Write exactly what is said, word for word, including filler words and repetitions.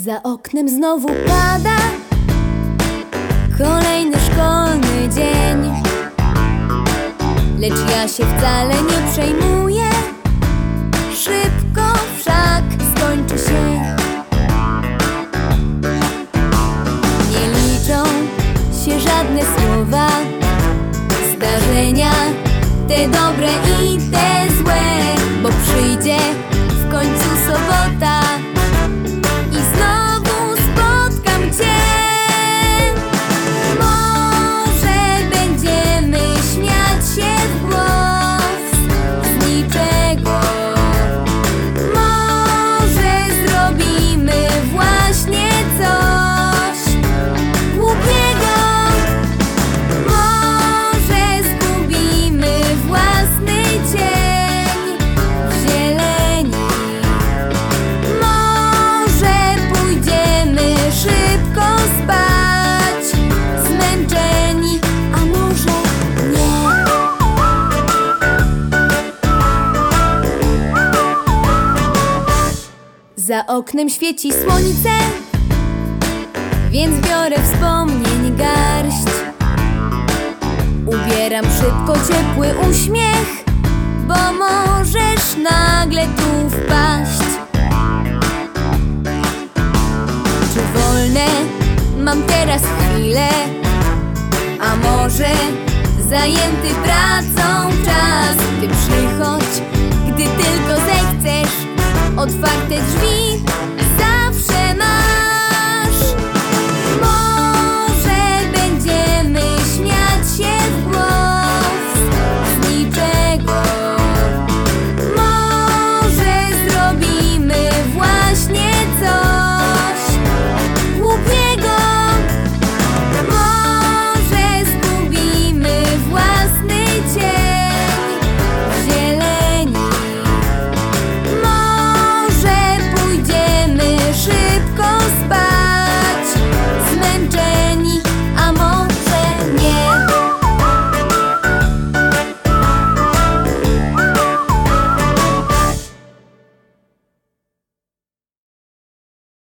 Za oknem znowu pada kolejny szkolny dzień, lecz ja się wcale nie przejmuję. Szybko wszak skończy się. Nie liczą się żadne słowa, zdarzenia, te dobre i te złe, bo przyjdzie w końcu sobota i znowu spotkam Cię. Może będziemy śmiać się w głos z niczego. Może zrobimy właśnie coś głupiego. Może zgubimy własny cień w zieleni. Może pójdziemy szybko spać, zmęczeni, a może nie. Za oknem świeci słońce, więc biorę wspomnień garść. Ubieram szybko ciepły uśmiech, bo możesz nagle tu wpaść. Czy wolne mam teraz chwilę, a może zajęty pracą czas? Ty przychodź, gdy tylko zechcesz. Otwarte drzwi